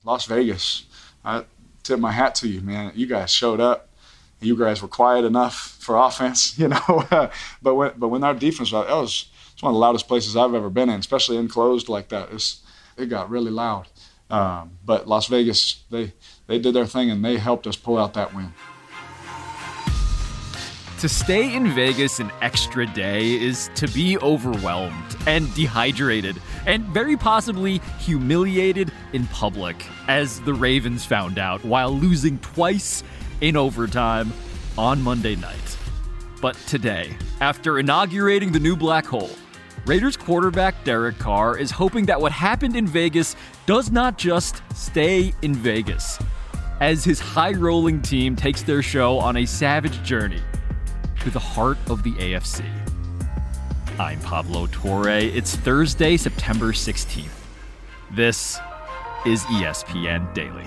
Las Vegas, I tip my hat to you, man. You guys showed up. You guys were quiet enough for offense, but when our defense it's one of the loudest places I've ever been in, especially enclosed like that. It got really loud. But Las Vegas, they did their thing and they helped us pull out that win. To stay in Vegas an extra day is to be overwhelmed and dehydrated and very possibly humiliated in public, as the Ravens found out while losing twice in overtime on Monday night. But today, after inaugurating the new black hole, Raiders quarterback Derek Carr is hoping that what happened in Vegas does not just stay in Vegas, as his high-rolling team takes their show on a savage journey to the heart of the AFC. I'm Pablo Torre. It's Thursday, September 16th. This is ESPN Daily.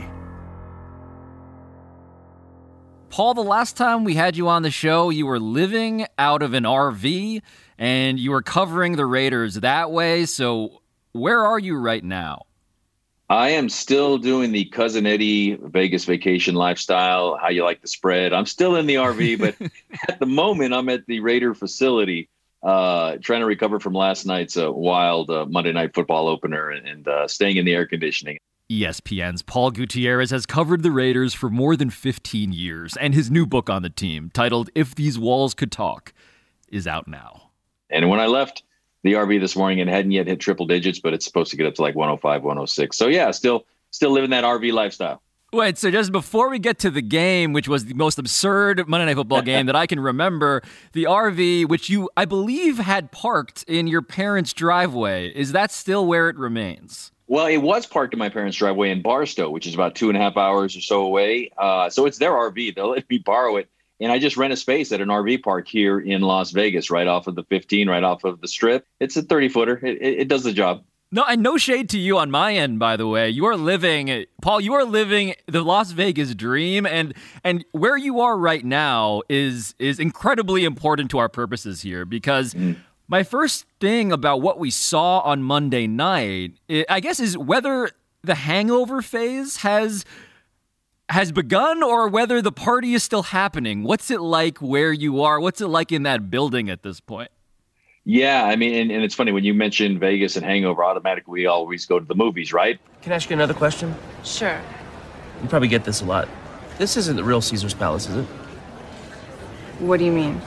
Paul, the last time we had you on the show, you were living out of an RV and you were covering the Raiders that way. So where are you right now? I am still doing the Cousin Eddie Vegas vacation lifestyle, how you like the spread. I'm still in the RV, but at the moment I'm at the Raider facility trying to recover from last night's wild Monday Night Football opener and staying in the air conditioning. ESPN's Paul Gutierrez has covered the Raiders for more than 15 years, and his new book on the team, titled If These Walls Could Talk, is out now. And when I left the RV this morning, it hadn't yet hit triple digits, but it's supposed to get up to like 105, 106. So yeah, still living that RV lifestyle. Wait, so just before we get to the game, which was the most absurd Monday Night Football game that I can remember, the RV, which you, I believe, had parked in your parents' driveway, is that still where it remains? Well, it was parked in my parents' driveway in Barstow, which is about 2.5 hours or so away. So it's their RV. They'll let me borrow it. And I just rent a space at an RV park here in Las Vegas, right off of the 15, right off of the Strip. It's a 30-footer. It does the job. No, and no shade to you on my end, by the way. You are living, Paul, you are living the Las Vegas dream. And where you are right now is incredibly important to our purposes here, because my first thing about what we saw on Monday night, I guess, is whether the hangover phase has begun or whether the party is still happening. What's it like where you are? What's it like in that building at this point? Yeah, I mean, and it's funny, when you mention Vegas and hangover, automatically we always go to the movies, right? Can I ask you another question? Sure. You probably get this a lot. This isn't the real Caesar's Palace, is it? What do you mean?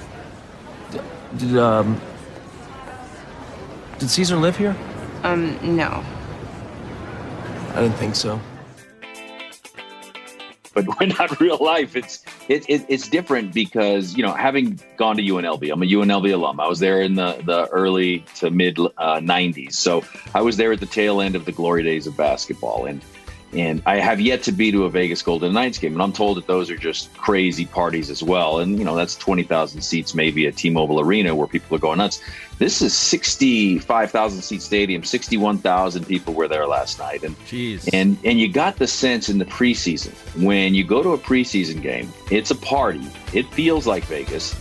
Did Caesar live here? No. I didn't think so. But when not real life, it's different because, having gone to UNLV, I'm a UNLV alum. I was there in the early to mid 90s. So I was there at the tail end of the glory days of basketball. And I have yet to be to a Vegas Golden Knights game. And I'm told that those are just crazy parties as well. And, that's 20,000 seats maybe at T-Mobile Arena where people are going nuts. This is 65,000 seat stadium. 61,000 people were there last night. And, Jeez. and you got the sense in the preseason, when you go to a preseason game, it's a party. It feels like Vegas.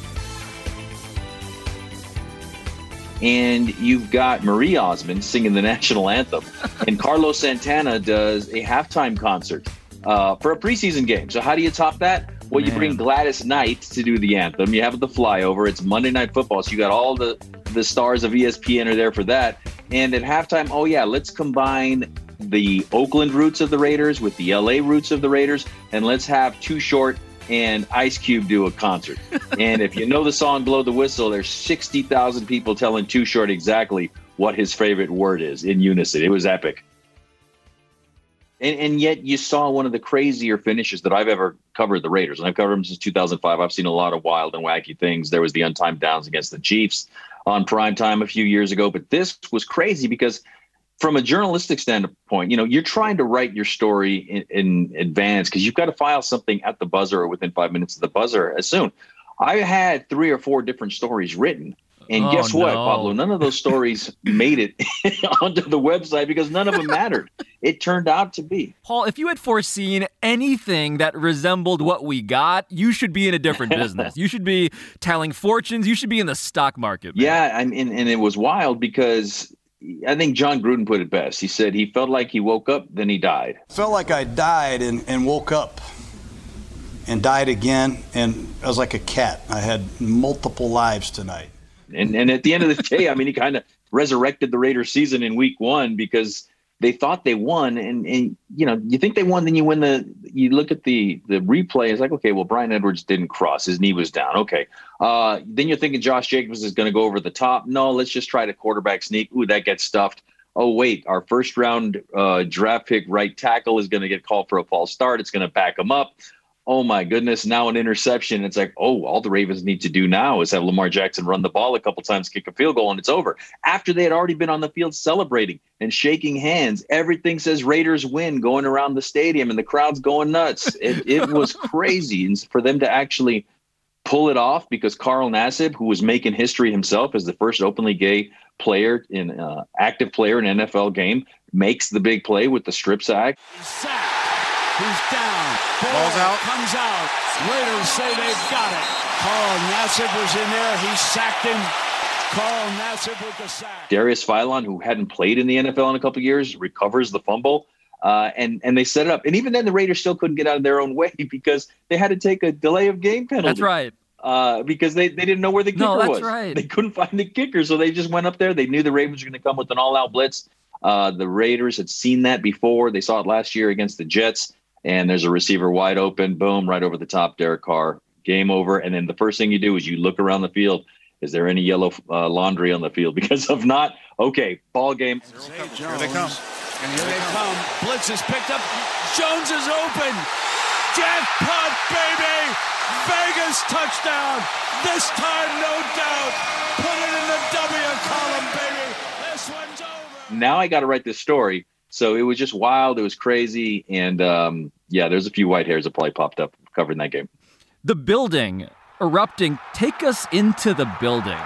And you've got Marie Osmond singing the national anthem, and Carlos Santana does a halftime concert for a preseason game. So how do you top that? Well, you bring Gladys Knight to do the anthem. You have the flyover. It's Monday Night Football, so you got all the stars of ESPN are there for that. And at halftime, let's combine the Oakland roots of the Raiders with the LA roots of the Raiders, and let's have Too Short and Ice Cube do a concert. And if you know the song Blow the Whistle, there's 60,000 people telling Too Short exactly what his favorite word is in unison. It was epic. And yet you saw one of the crazier finishes that I've ever covered the Raiders. And I've covered them since 2005. I've seen a lot of wild and wacky things. There was the untimed downs against the Chiefs on primetime a few years ago. But this was crazy because from a journalistic standpoint, you're trying to write your story in advance because you've got to file something at the buzzer or within 5 minutes of the buzzer as soon. I had 3 or 4 different stories written. And guess what, Pablo? None of those stories made it onto the website because none of them mattered. It turned out to be. Paul, if you had foreseen anything that resembled what we got, you should be in a different business. You should be telling fortunes. You should be in the stock market. Man. Yeah, and it was wild because I think John Gruden put it best. He said he felt like he woke up, then he died. Felt like I died and woke up and died again, and I was like a cat. I had multiple lives tonight. And at the end of the day, I mean, he kind of resurrected the Raiders season in week 1 because they thought they won. And you know, you think they won, then you look at the replay. It's like, okay, well, Brian Edwards didn't cross. His knee was down. Okay. Then you're thinking Josh Jacobs is going to go over the top. No, let's just try to quarterback sneak. Ooh, that gets stuffed. Oh, wait, our first round draft pick right tackle is going to get called for a false start. It's going to back him up. Oh, my goodness, now an interception. It's like, oh, all the Ravens need to do now is have Lamar Jackson run the ball a couple times, kick a field goal, and it's over. After they had already been on the field celebrating and shaking hands, everything says Raiders win going around the stadium, and the crowd's going nuts. It was crazy. And for them to actually pull it off, because Carl Nassib, who was making history himself as the first openly gay player in active player in an NFL game, makes the big play with the strip sack. He's down. Ball's out. Comes out. Raiders say they've got it. Carl Nassib was in there. He sacked him. Carl Nassib with the sack. Darius Philon, who hadn't played in the NFL in a couple of years, recovers the fumble. And they set it up. And even then, the Raiders still couldn't get out of their own way because they had to take a delay of game penalty. That's right. Because they didn't know where the kicker was. Right. They couldn't find the kicker, so they just went up there. They knew the Ravens were going to come with an all-out blitz. The Raiders had seen that before. They saw it last year against the Jets. And there's a receiver wide open, boom, right over the top, Derek Carr, game over. And then the first thing you do is you look around the field. Is there any yellow laundry on the field? Because if not, okay, ball game. Here they come. And here they come. Blitz is picked up. Jones is open. Jackpot, baby. Vegas touchdown. This time, no doubt. Put it in the W column, baby. This one's over. Now I got to write this story. So it was just wild. It was crazy. And there's a few white hairs that probably popped up covering that game. The building erupting. Take us into the building.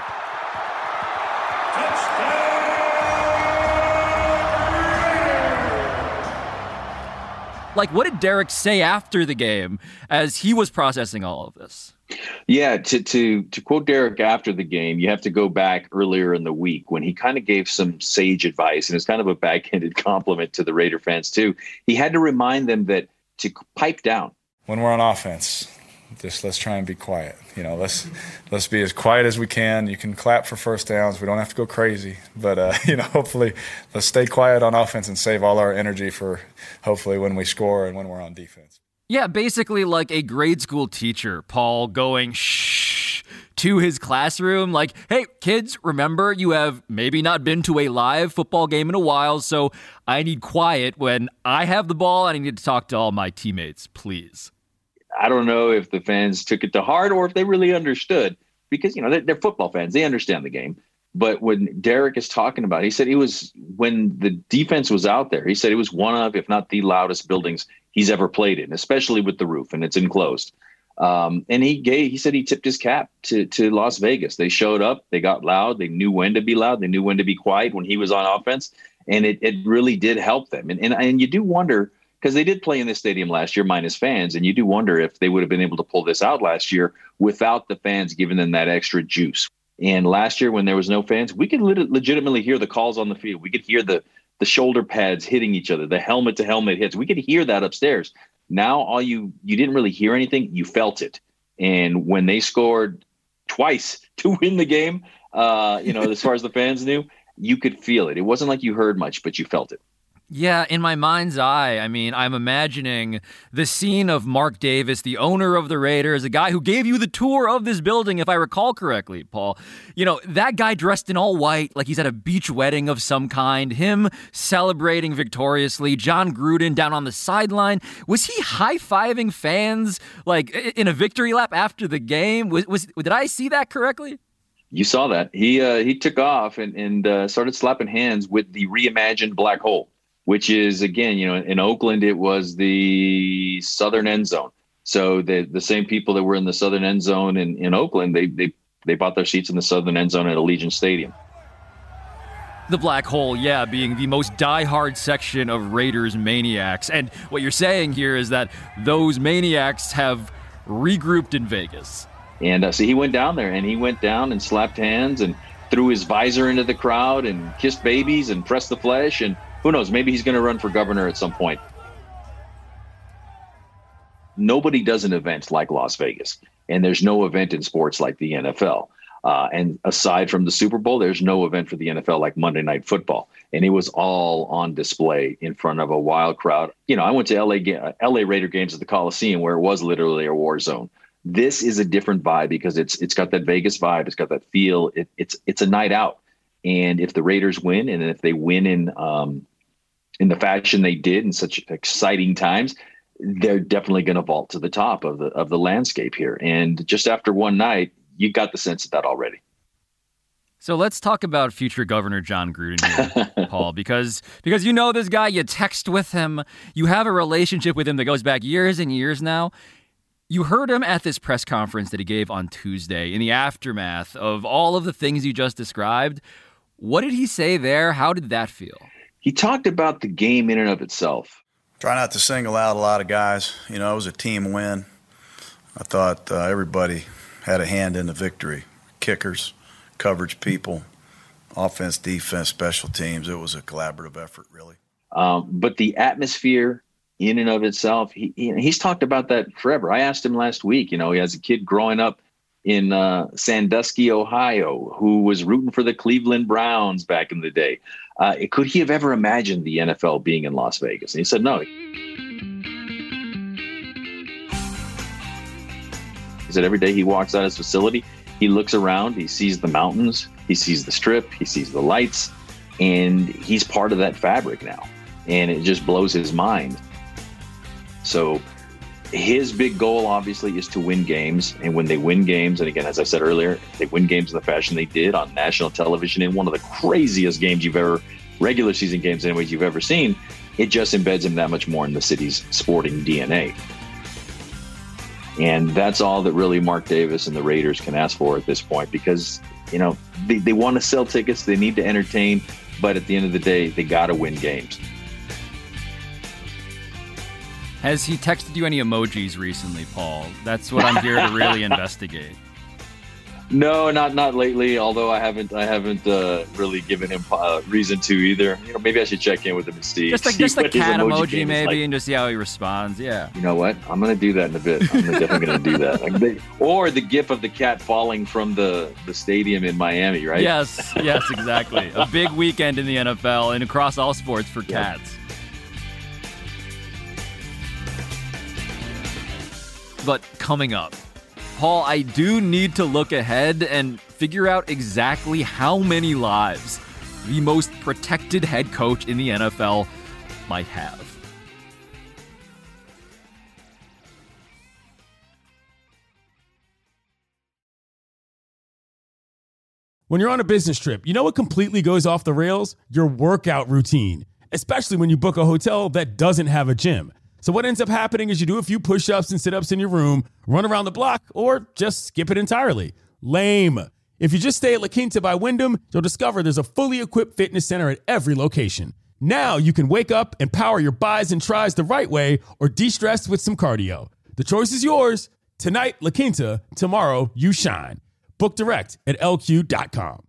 Like, what did Derek say after the game as he was processing all of this? Yeah, to quote Derek after the game, you have to go back earlier in the week when he kind of gave some sage advice, and it's kind of a backhanded compliment to the Raider fans too. He had to remind them that to pipe down. When we're on offense, just let's try and be quiet. You know, let's be as quiet as we can. You can clap for first downs. We don't have to go crazy, but hopefully let's stay quiet on offense and save all our energy for hopefully when we score and when we're on defense. Yeah, basically like a grade school teacher, Paul, going shh to his classroom. Like, hey, kids, remember you have maybe not been to a live football game in a while, so I need quiet when I have the ball and I need to talk to all my teammates, please. I don't know if the fans took it to heart or if they really understood because, they're football fans. They understand the game. But when Derek is talking about it, he said it was when the defense was out there, he said it was one of, if not the loudest buildings he's ever played in, especially with the roof and it's enclosed. And he said he tipped his cap to Las Vegas. They showed up, they got loud. They knew when to be loud. They knew when to be quiet when he was on offense. And it really did help them. And you do wonder, because they did play in this stadium last year minus fans, and you do wonder if they would have been able to pull this out last year without the fans giving them that extra juice. And last year when there was no fans, we could legitimately hear the calls on the field. We could hear the shoulder pads hitting each other, the helmet-to-helmet hits. We could hear that upstairs. Now you didn't really hear anything. You felt it. And when they scored twice to win the game, as far as the fans knew, you could feel it. It wasn't like you heard much, but you felt it. Yeah, in my mind's eye, I'm imagining the scene of Mark Davis, the owner of the Raiders, a guy who gave you the tour of this building, if I recall correctly, Paul. That guy dressed in all white, like he's at a beach wedding of some kind, him celebrating victoriously, John Gruden down on the sideline. Was he high-fiving fans, like, in a victory lap after the game? Did I see that correctly? You saw that. He took off and started slapping hands with the reimagined black hole, which is, again, in Oakland, it was the southern end zone. So the same people that were in the southern end zone in Oakland, they bought their seats in the southern end zone at Allegiant Stadium. The black hole, yeah, being the most diehard section of Raiders maniacs. And what you're saying here is that those maniacs have regrouped in Vegas. And so he went down there, and he went down and slapped hands and threw his visor into the crowd and kissed babies and pressed the flesh. And who knows, maybe he's going to run for governor at some point. Nobody does an event like Las Vegas, and there's no event in sports like the NFL. And aside from the Super Bowl, there's no event for the NFL like Monday Night Football. And it was all on display in front of a wild crowd. You know, I went to LA Raider games at the Coliseum where it was literally a war zone. This is a different vibe because it's got that Vegas vibe. It's got that feel. It's a night out. And if the Raiders win, and if they win in the fashion they did in such exciting times, they're definitely going to vault to the top of the landscape here. And just after one night, you got the sense of that already. So let's talk about future Governor John Gruden here, Paul, because you know this guy, you text with him, you have a relationship with him that goes back years and years now. You heard him at this press conference that he gave on Tuesday in the aftermath of all of the things you just described. What did he say there? How did that feel? He talked about the game in and of itself. Try not to single out a lot of guys. You know, it was a team win. I thought everybody had a hand in the victory. Kickers, coverage people, offense, defense, special teams. It was a collaborative effort, really. But the atmosphere in and of itself, he's talked about that forever. I asked him last week, you know, as a kid growing up in Sandusky, Ohio, who was rooting for the Cleveland Browns back in the day. Could he have ever imagined the NFL being in Las Vegas? And he said no. He said every day he walks out of his facility, he looks around, he sees the mountains, he sees the strip, he sees the lights, and he's part of that fabric now. And it just blows his mind. So his big goal, obviously, is to win games. And when they win games, and again, as I said earlier, they win games in the fashion they did on national television in one of the craziest games regular season games anyways, you've ever seen, it just embeds him that much more in the city's sporting DNA. And that's all that really Mark Davis and the Raiders can ask for at this point because, you know, they want to sell tickets, they need to entertain, but at the end of the day, they got to win games. Has he texted you any emojis recently, Paul? That's what I'm here to really investigate. No, not lately. Although I haven't really given him reason to either. You know, maybe I should check in with him and see. Just a cat emoji maybe, and just see how he responds. Yeah. You know what? I'm gonna do that in a bit. I'm definitely gonna do that. Or the gif of the cat falling from the stadium in Miami, right? Yes, exactly. A big weekend in the NFL and across all sports for cats. But coming up, Paul, I do need to look ahead and figure out exactly how many lives the most protected head coach in the NFL might have. When you're on a business trip, you know what completely goes off the rails? Your workout routine, especially when you book a hotel that doesn't have a gym. So what ends up happening is you do a few push-ups and sit-ups in your room, run around the block, or just skip it entirely. Lame. If you just stay at La Quinta by Wyndham, you'll discover there's a fully equipped fitness center at every location. Now you can wake up and power your bis and tris the right way or de-stress with some cardio. The choice is yours. Tonight, La Quinta. Tomorrow, you shine. Book direct at lq.com.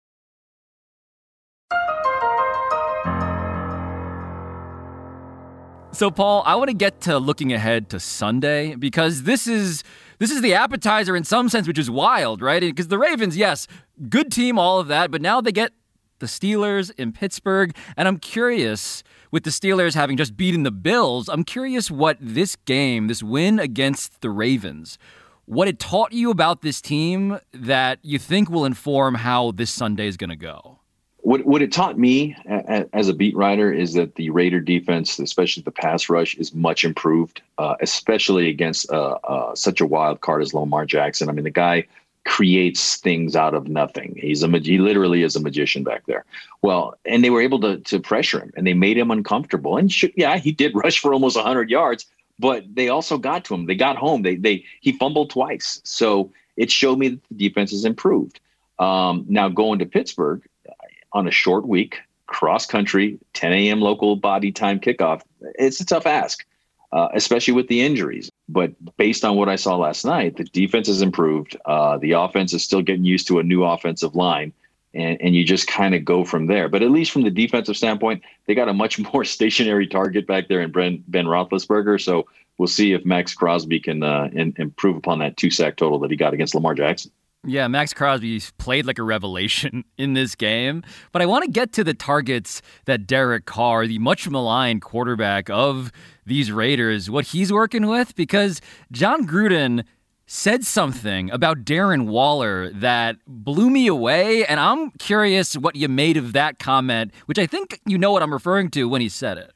So, Paul, I want to get to looking ahead to Sunday because this is the appetizer in some sense, which is wild, right? Because the Ravens, yes, good team, all of that, but now they get the Steelers in Pittsburgh, and I'm curious, with the Steelers having just beaten the Bills, I'm curious what this game, this win against the Ravens, what it taught you about this team that you think will inform how this Sunday is going to go. What it taught me as a beat writer is that the Raider defense, especially the pass rush, is much improved, especially against such a wild card as Lamar Jackson. I mean, the guy creates things out of nothing. He literally is a magician back there. Well, and they were able to pressure him, and they made him uncomfortable. And he did rush for almost 100 yards, but they also got to him. They got home. He fumbled twice. So it showed me that the defense has improved. Now going to Pittsburgh, on a short week, cross country, 10 a.m. local body time kickoff, it's a tough ask, especially with the injuries. But based on what I saw last night, the defense has improved. The offense is still getting used to a new offensive line. and you just kind of go from there. But at least from the defensive standpoint, they got a much more stationary target back there in Ben Roethlisberger. So we'll see if Max Crosby can improve upon that 2-sack total that he got against Lamar Jackson. Yeah, Max Crosby played like a revelation in this game. But I want to get to the targets that Derek Carr, the much maligned quarterback of these Raiders, what he's working with, because John Gruden said something about Darren Waller that blew me away, and I'm curious what you made of that comment, which I think you know what I'm referring to when he said it.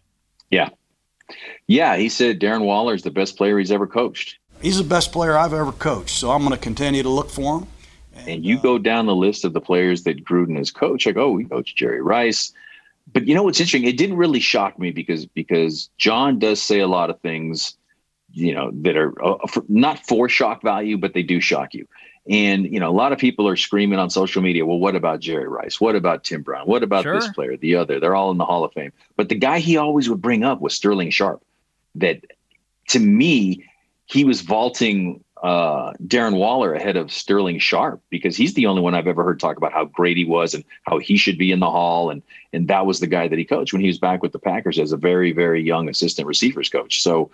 Yeah, he said Darren Waller is the best player he's ever coached. He's the best player I've ever coached, so I'm going to continue to look for him. And you go down the list of the players that Gruden has coached, like, we coached Jerry Rice. But you know what's interesting? It didn't really shock me because John does say a lot of things, that are not for shock value, but they do shock you. And, a lot of people are screaming on social media, well, what about Jerry Rice? What about Tim Brown? What about this player, the other? They're all in the Hall of Fame. But the guy he always would bring up was Sterling Sharp. That, to me, he was vaulting Darren Waller ahead of Sterling Sharp because he's the only one I've ever heard talk about how great he was and how he should be in the Hall. And that was the guy that he coached when he was back with the Packers as a very, very young assistant receivers coach. So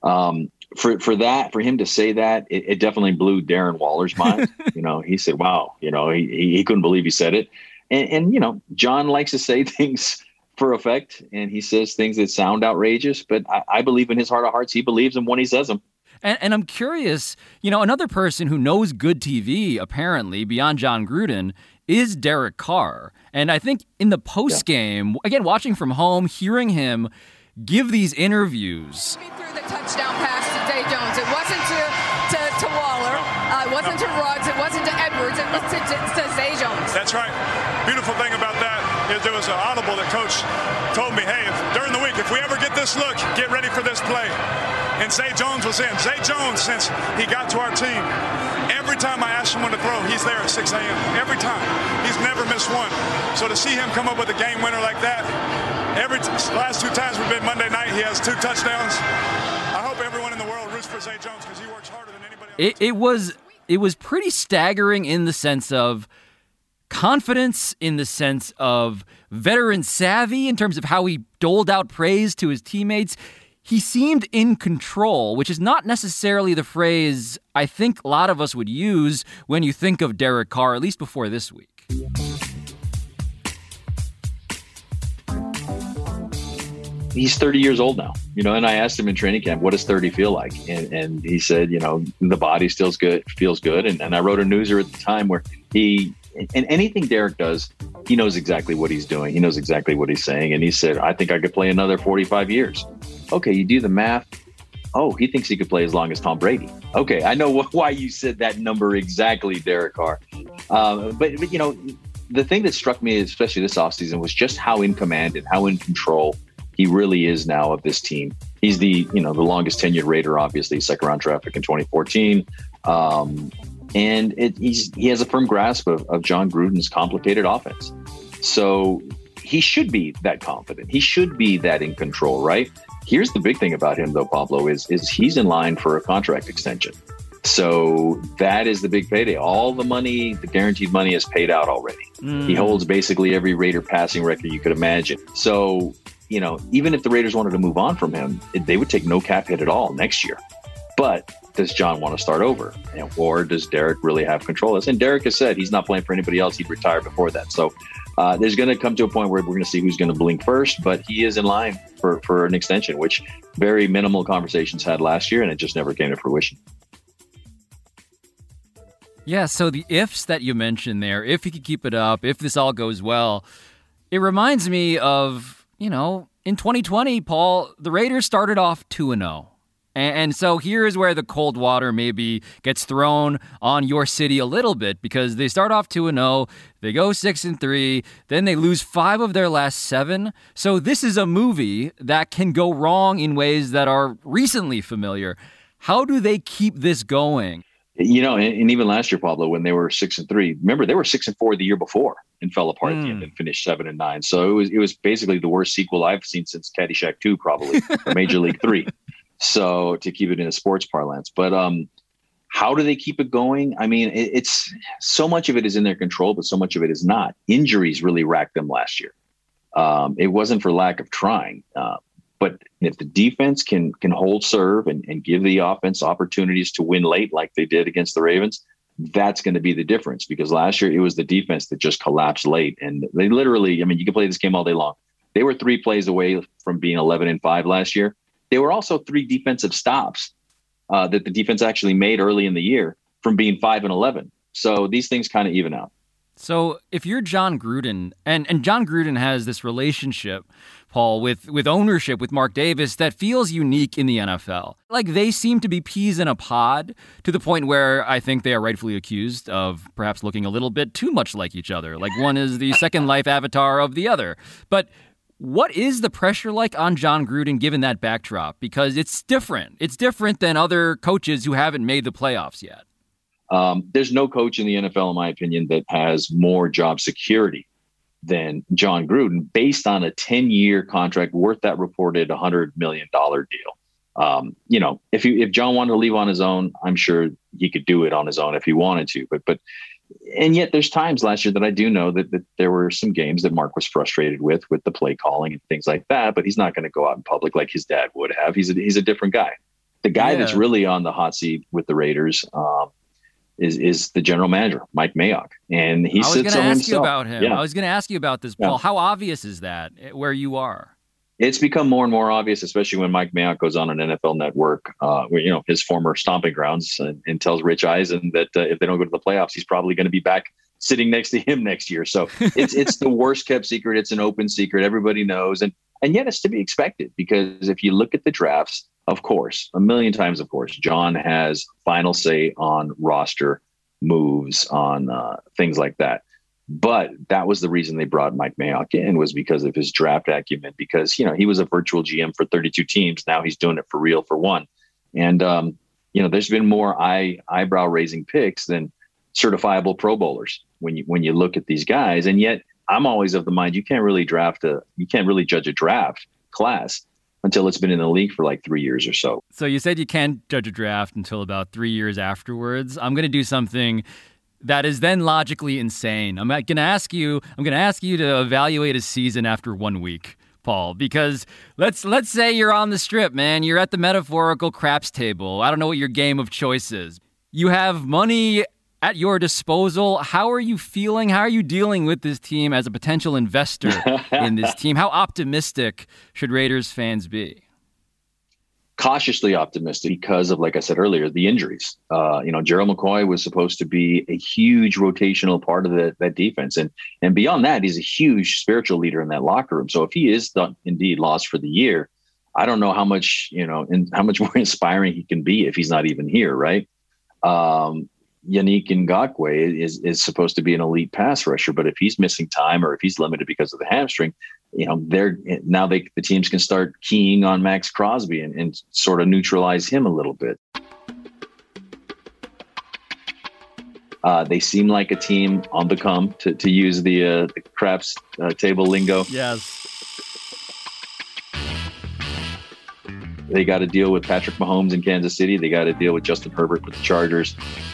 for him to say that, it definitely blew Darren Waller's mind. He said, wow, he couldn't believe he said it. And John likes to say things for effect, and he says things that sound outrageous, but I believe in his heart of hearts, he believes them when he says them. And I'm curious, another person who knows good TV, apparently, beyond John Gruden, is Derek Carr. And I think in the postgame, again, watching from home, hearing him give these interviews. He threw the touchdown pass to Zay Jones. It wasn't to Waller. It wasn't to Ruggs. It wasn't to Edwards. It was to Zay Jones. That's right. Beautiful thing about that is there was an audible that Coach told me, hey, during the week, if we ever get this look, get ready for this play. And Zay Jones was in. Zay Jones, since he got to our team, every time I asked him when to throw, he's there at 6 a.m. Every time. He's never missed one. So to see him come up with a game winner like that, the last 2 times we've been Monday night, he has 2 touchdowns. I hope everyone in the world roots for Zay Jones because he works harder than anybody else. It was pretty staggering in the sense of confidence, in the sense of veteran savvy, in terms of how he doled out praise to his teammates. He seemed in control, which is not necessarily the phrase I think a lot of us would use when you think of Derek Carr, at least before this week. He's 30 years old now, and I asked him in training camp, what does 30 feel like? And he said, the body feels good. And I wrote a newser at the time where and anything Derek does, he knows exactly what he's doing. He knows exactly what he's saying. And he said, I think I could play another 45 years. Okay, you do the math. Oh, he thinks he could play as long as Tom Brady. Okay, I know why you said that number exactly, Derek Carr. But the thing that struck me, especially this offseason, was just how in command and how in control he really is now of this team. He's the longest tenured Raider, obviously, second round draft pick in 2014. And he has a firm grasp of John Gruden's complicated offense. So he should be that confident. He should be that in control, right? Here's the big thing about him, though, Pablo, is he's in line for a contract extension. So that is the big payday. All the money, the guaranteed money, is paid out already. He holds basically every Raider passing record you could imagine. So, even if the Raiders wanted to move on from him, they would take no cap hit at all next year. But does John want to start over? Or does Derek really have control of this? And Derek has said he's not playing for anybody else. He'd retire before that. So there's going to come to a point where we're going to see who's going to blink first, but he is in line for an extension, which very minimal conversations had last year, and it just never came to fruition. Yeah, so the ifs that you mentioned there, if he could keep it up, if this all goes well, it reminds me of, in 2020, Paul, the Raiders started off 2-0. And so here's where the cold water maybe gets thrown on your city a little bit, because they start off 2-0, they go 6-3, then they lose 5 of their last 7. So this is a movie that can go wrong in ways that are recently familiar. How do they keep this going? And even last year, Pablo, when they were 6-3, remember they were 6-4 the year before and fell apart at the end and finished 7-9. So it was basically the worst sequel I've seen since Caddyshack 2, probably, or Major League 3. So to keep it in a sports parlance, but How do they keep it going? I mean, it's so much of it is in their control, but so much of it is not. Injuries really racked them last year. It wasn't for lack of trying. But if the defense can hold serve and give the offense opportunities to win late like they did against the Ravens, that's going to be the difference, because last year it was the defense that just collapsed late. And they literally, I mean, you can play this game all day long. They were 3 plays away from being 11-5 last year. They were also 3 defensive stops that the defense actually made early in the year from being 5-11. So these things kind of even out. So if you're John Gruden, and John Gruden has this relationship, Paul, with ownership, with Mark Davis, that feels unique in the NFL. Like, they seem to be peas in a pod, to the point where I think they are rightfully accused of perhaps looking a little bit too much like each other. Like, one is the Second Life avatar of the other. But what is the pressure like on John Gruden given that backdrop? Because it's different. It's different than other coaches who haven't made the playoffs yet. There's no coach in the NFL, in my opinion, that has more job security than John Gruden, based on a 10-year contract worth that reported $100 million deal. If John wanted to leave on his own, I'm sure he could do it on his own if he wanted to. And yet there's times last year that I do know that there were some games that Mark was frustrated with the play calling and things like that. But he's not going to go out in public like his dad would have. He's a different guy. The guy that's really on the hot seat with the Raiders is the general manager, Mike Mayock. And he sits on himself. I was going to ask you about him. Yeah. I was going to ask you about this, Paul. Yeah. How obvious is that where you are? It's become more and more obvious, especially when Mike Mayock goes on an NFL Network, his former stomping grounds, and tells Rich Eisen that if they don't go to the playoffs, he's probably going to be back sitting next to him next year. So it's the worst kept secret. It's an open secret. Everybody knows. And yet it's to be expected, because if you look at the drafts, of course, a million times, of course, John has final say on roster moves, on things like that. But that was the reason they brought Mike Mayock in, was because of his draft acumen, because, he was a virtual GM for 32 teams. Now he's doing it for real for one. And, there's been more eyebrow raising picks than certifiable Pro Bowlers when you look at these guys. And yet I'm always of the mind, you can't really judge a draft class until it's been in the league for like 3 years or so. So you said you can't judge a draft until about 3 years afterwards. I'm going to do something that is then logically insane. I'm going to ask you to evaluate a season after 1 week, Paul, because let's say you're on the strip, man. You're at the metaphorical craps table. I don't know what your game of choice is. You have money at your disposal. How are you feeling? How are you dealing with this team as a potential investor in this team? How optimistic should Raiders fans be? Cautiously optimistic because of, like I said earlier, the injuries. Gerald McCoy was supposed to be a huge rotational part of that defense. And beyond that, he's a huge spiritual leader in that locker room. So if he is indeed lost for the year, I don't know how much more inspiring he can be if he's not even here, right? Yannick Ngakoue is supposed to be an elite pass rusher, but if he's missing time or if he's limited because of the hamstring, the teams can start keying on Max Crosby and sort of neutralize him a little bit. They seem like a team on the come, to use the craps table lingo. Yes. They got to deal with Patrick Mahomes in Kansas City. They got to deal with Justin Herbert with the Chargers.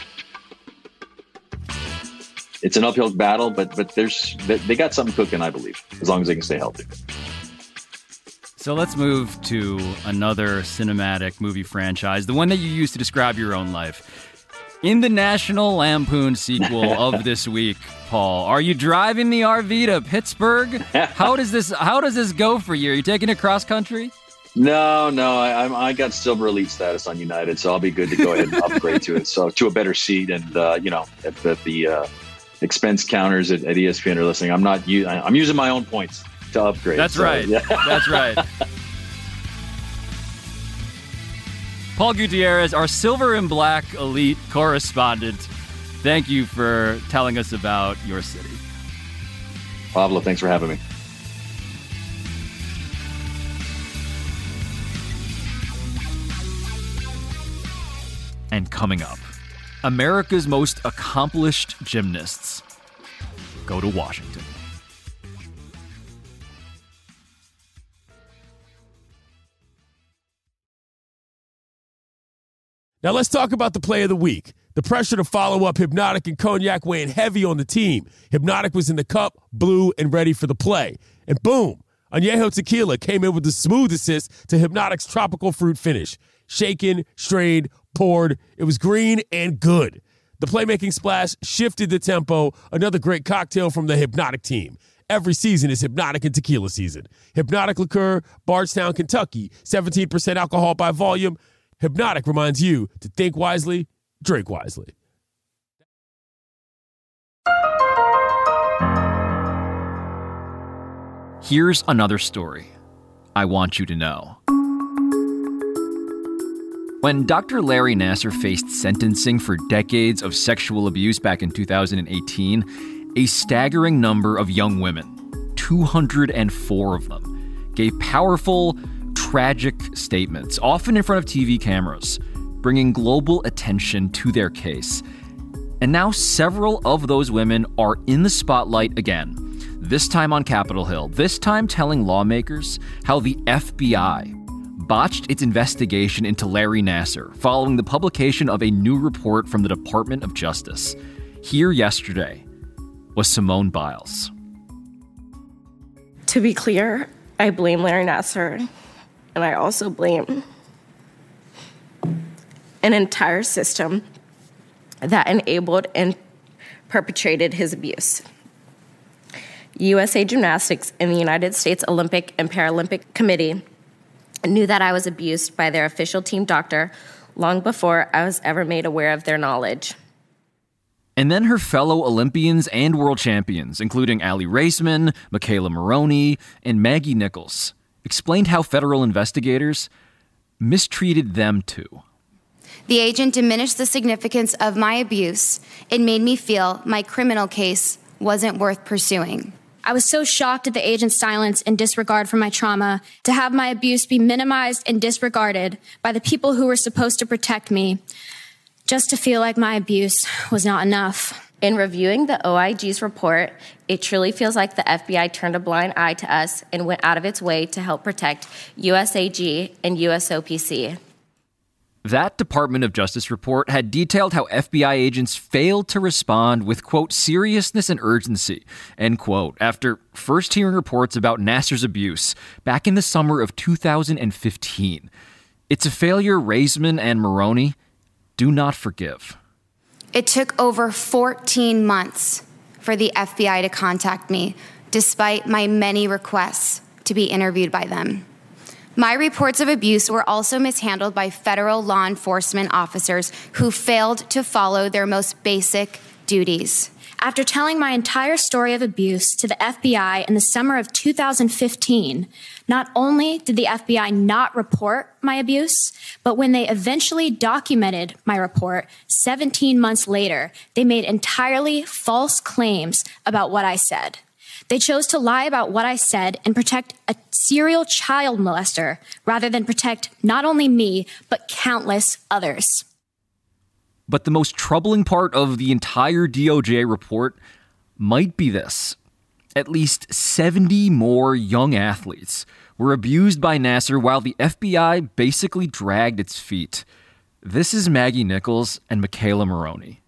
It's an uphill battle, but they got something cooking, I believe, as long as they can stay healthy. So let's move to another cinematic movie franchise, the one that you used to describe your own life. In the National Lampoon sequel of this week, Paul, are you driving the RV to Pittsburgh? How does this go for you? Are you taking it cross country? No, I got silver elite status on United, so I'll be good to go ahead and upgrade to it. So to a better seat, and at the expense counters at ESPN are listening. I'm using my own points to upgrade. That's right. Yeah. That's right. Paul Gutierrez, our silver and black elite correspondent. Thank you for telling us about your city. Pablo, thanks for having me. And coming up, America's most accomplished gymnasts go to Washington. Now let's talk about the play of the week. The pressure to follow up Hypnotic and Cognac weighing heavy on the team. Hypnotic was in the cup, blue, and ready for the play. And boom, Añejo Tequila came in with the smooth assist to Hypnotic's tropical fruit finish. Shaken, strained, poured. It was green and good. The playmaking splash shifted the tempo. Another great cocktail from the Hypnotic team. Every season is Hypnotic and Tequila season. Hypnotic Liqueur, Bardstown, Kentucky, 17% alcohol by volume. Hypnotic reminds you to think wisely, drink wisely. Here's another story I want you to know. When Dr. Larry Nassar faced sentencing for decades of sexual abuse back in 2018, a staggering number of young women, 204 of them, gave powerful, tragic statements, often in front of TV cameras, bringing global attention to their case. And now several of those women are in the spotlight again, this time on Capitol Hill, this time telling lawmakers how the FBI botched its investigation into Larry Nassar following the publication of a new report from the Department of Justice. Here yesterday was Simone Biles. To be clear, I blame Larry Nassar, and I also blame an entire system that enabled and perpetrated his abuse. USA Gymnastics and the United States Olympic and Paralympic Committee knew that I was abused by their official team doctor long before I was ever made aware of their knowledge. And then her fellow Olympians and world champions, including Aly Raisman, Michaela Maroney, and Maggie Nichols, explained how federal investigators mistreated them too. The agent diminished the significance of my abuse. It made me feel my criminal case wasn't worth pursuing. I was so shocked at the agent's silence and disregard for my trauma, to have my abuse be minimized and disregarded by the people who were supposed to protect me, just to feel like my abuse was not enough. In reviewing the OIG's report, it truly feels like the FBI turned a blind eye to us and went out of its way to help protect USAG and USOPC. That Department of Justice report had detailed how FBI agents failed to respond with, quote, seriousness and urgency, end quote, after first hearing reports about Nassar's abuse back in the summer of 2015. It's a failure Raisman and Maroney do not forgive. It took over 14 months for the FBI to contact me, despite my many requests to be interviewed by them. My reports of abuse were also mishandled by federal law enforcement officers who failed to follow their most basic duties. After telling my entire story of abuse to the FBI in the summer of 2015, not only did the FBI not report my abuse, but when they eventually documented my report 17 months later, they made entirely false claims about what I said. They chose to lie about what I said and protect a serial child molester rather than protect not only me, but countless others. But the most troubling part of the entire DOJ report might be this. At least 70 more young athletes were abused by Nassar while the FBI basically dragged its feet. This is Maggie Nichols and Michaela Maroney.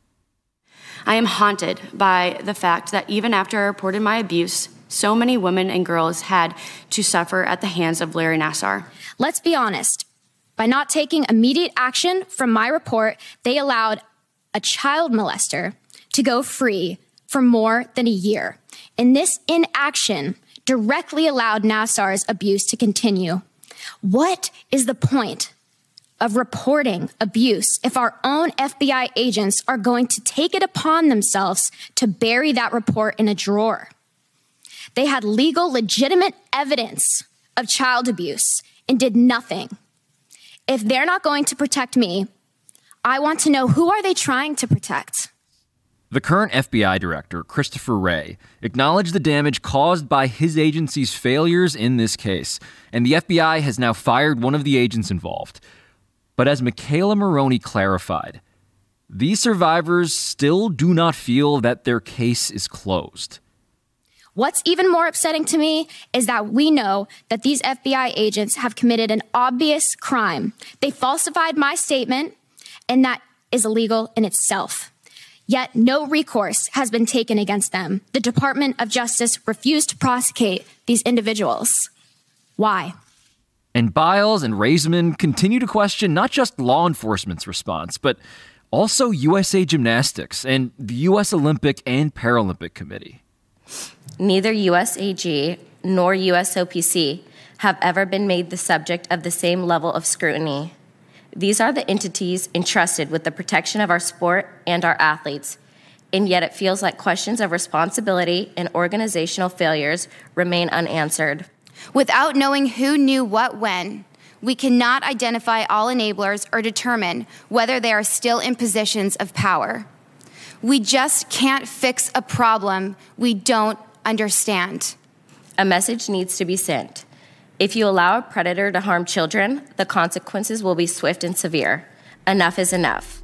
I am haunted by the fact that even after I reported my abuse, so many women and girls had to suffer at the hands of Larry Nassar. Let's be honest. By not taking immediate action from my report, they allowed a child molester to go free for more than a year. And this inaction directly allowed Nassar's abuse to continue. What is the point of reporting abuse if our own FBI agents are going to take it upon themselves to bury that report in a drawer? They had legal, legitimate evidence of child abuse and did nothing. If they're not going to protect me, I want to know, who are they trying to protect? The current FBI director, Christopher Wray, acknowledged the damage caused by his agency's failures in this case, and the FBI has now fired one of the agents involved. But as Michaela Maroney clarified, these survivors still do not feel that their case is closed. What's even more upsetting to me is that we know that these FBI agents have committed an obvious crime. They falsified my statement and that is illegal in itself. Yet no recourse has been taken against them. The Department of Justice refused to prosecute these individuals. Why? And Biles and Raisman continue to question not just law enforcement's response, but also USA Gymnastics and the U.S. Olympic and Paralympic Committee. Neither USAG nor USOPC have ever been made the subject of the same level of scrutiny. These are the entities entrusted with the protection of our sport and our athletes, and yet it feels like questions of responsibility and organizational failures remain unanswered. Without knowing who knew what when, we cannot identify all enablers or determine whether they are still in positions of power. We just can't fix a problem we don't understand. A message needs to be sent. If you allow a predator to harm children, the consequences will be swift and severe. Enough is enough.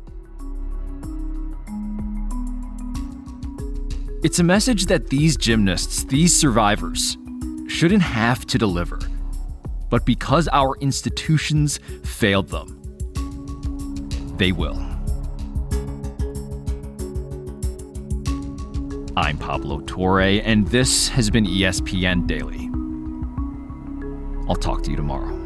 It's a message that these gymnasts, these survivors, shouldn't have to deliver. But because our institutions failed them, they will. I'm Pablo Torre, and this has been ESPN Daily. I'll talk to you tomorrow.